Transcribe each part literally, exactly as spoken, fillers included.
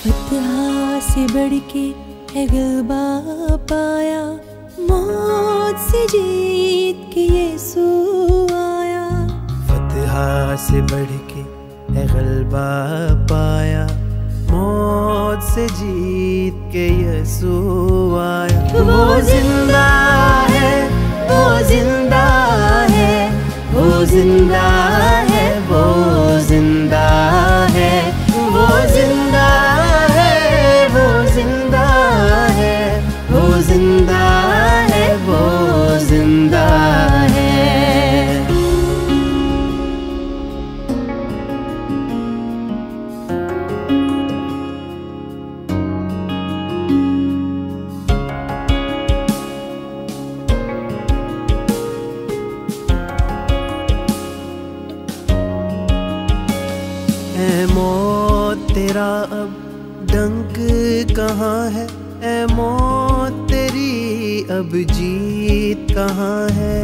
फतहा से बढ़ के है गलबा पाया, मौत से जीत के यीशु आया। फतहा से बढ़ के है गलबा पाया, मौत से जीत के यीशु आया। वो जिंदा है, वो जिंदा है, वो जिंदा है, वो जिंदा है, वो जिंदा है, वो जिंदा है, वो जिंदा है, वो जिंदा है। ऐ मौत तेरा अब डंक कहाँ है, ऐ मौत तेरी अब जीत कहाँ है।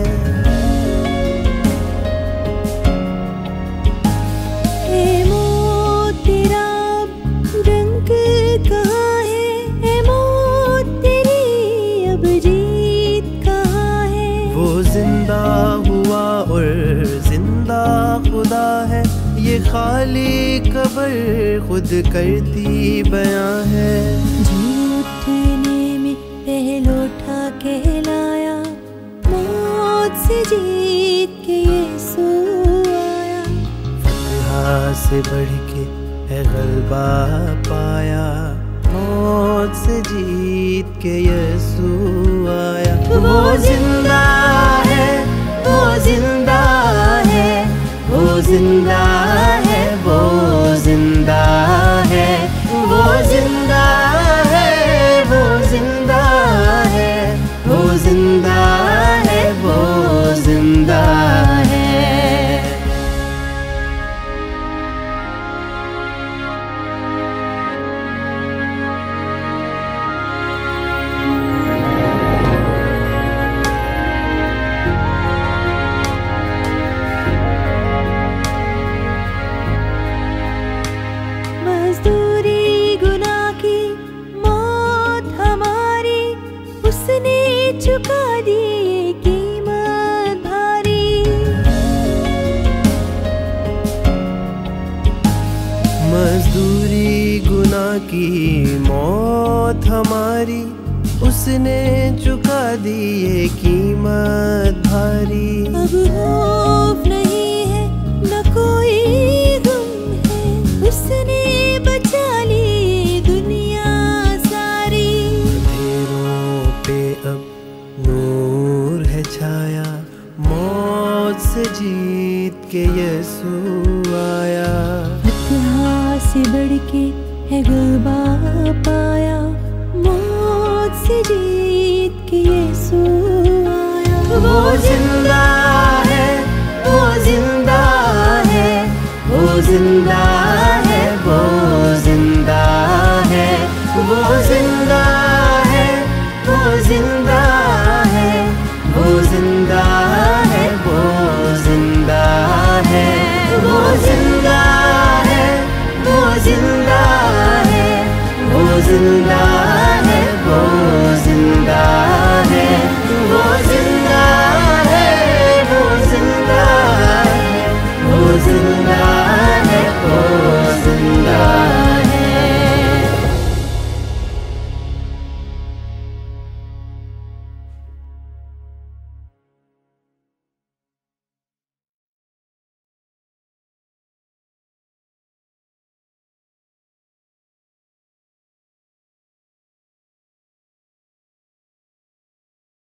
ऐ मौत तेरा अब डंक कहाँ है, ऐ मौत तेरी अब जीत कहाँ है। वो जिंदा हुआ और जिंदा खुदा है, ये खाली कब्र खुद करती बयां है। जी उठने में पहलो उठा कहलाया, मौत से जीत के यीशु आया। फतहा से बढ़ के है गलबा पाया, मौत से जीत के यीशु आया। वो जिंदा है, वो जिंदा है, वो जिंदा है, वो जिंदा है, वो जिंदा है, वो जिंदा है, वो जिंदा है, वो जिंदा है। मजदूरी गुनाह की मौत हमारी, उसने चुका दी ये कीमत भारी। मजदूरी गुनाह की मौत हमारी, उसने चुका दी ये कीमत भारी। अब खौफ नहीं है, न कोई गम है, उसने बचा ली दुनिया सारी। अंधेरों पे अब नूर है छाया, मौत से जीत के यीशु आया। फतहा से बढ़ के है गलबा पाया, मौत से जीत के यीशु आया। वो जिंदा है, वो जिंदा है, वो जिंदा है, वो जिंदा है, वो जिंदा है, वो जिंदा है, वो जिंदा है, वो जिंदा है, वो जिंदा है, वो जिंदा है, वो जिंदा